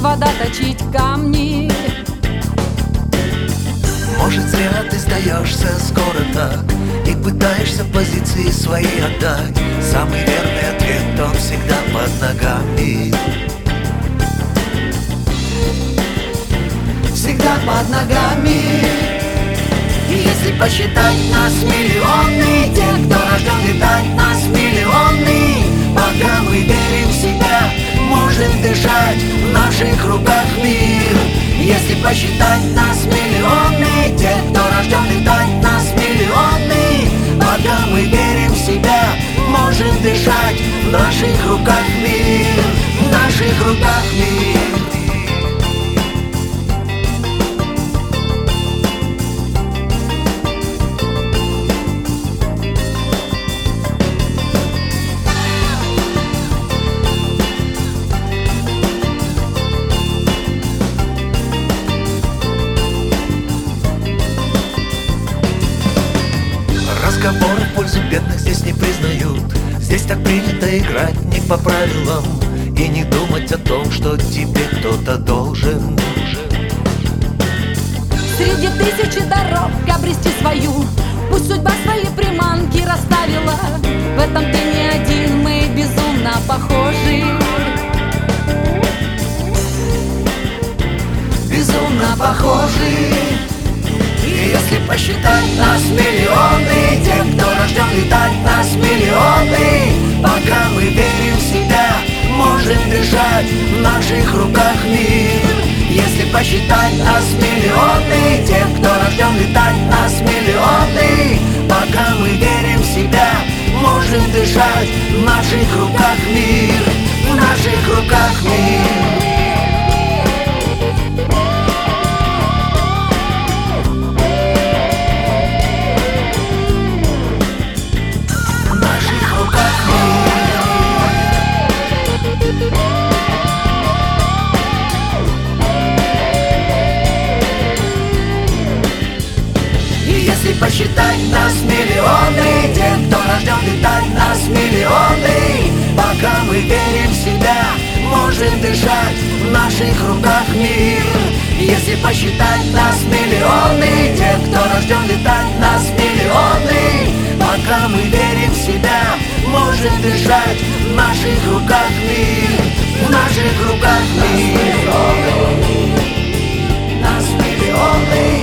вода точить камни. Может, зря ты сдаешься скоро так и пытаешься позиции свои отдать. Самый верный ответ, он всегда под ногами. Всегда под ногами. И если посчитать нас миллионы, те, кто рожден летать, нас миллионы. Пока мы верим в себя, можем дышать, в наших руках мир. Если посчитать нас миллионы, те, кто рожден летать, нас миллионы. Пока мы верим в себя, можем дышать, в наших руках мир, в наших руках мир. Разговоры в пользу бедных здесь не признают. Здесь так принято играть не по правилам и не думать о том, что тебе кто-то должен. Среди тысячи дорог обрести свою, пусть судьба свои приманки расставила. В этом ты не один, мы безумно похожи. Безумно похожи. И если посчитать нас миллионы, те, кто рожден летать, нас миллионы. Пока мы верим в себя, можем дышать, в наших руках мир. Если посчитать нас миллионы, те, кто рожден летать, нас миллионы. Пока мы верим в себя, можем дышать, в наших руках мир, в наших руках мир. Если посчитать нас миллионы, те, кто рожден летать, нас миллионы. Пока мы верим в себя, можем дышать, в наших руках мир. Если посчитать нас миллионы, те, кто рожден летать, нас миллионы. Пока мы верим в себя, можем дышать, в наших руках мир, в наших руках мир. Нас миллионы.